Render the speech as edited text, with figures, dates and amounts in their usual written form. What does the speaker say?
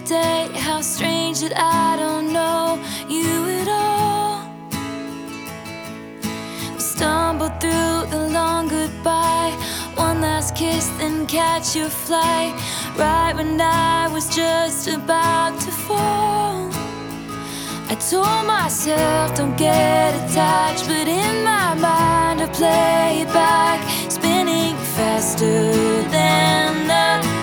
day. How strange that I don't know you at all. We stumbled through the long goodbye, one last kiss, then catch your flight, right when I was just about to fall. I told myself don't get attached, but in my mind I play it back, spinning faster than the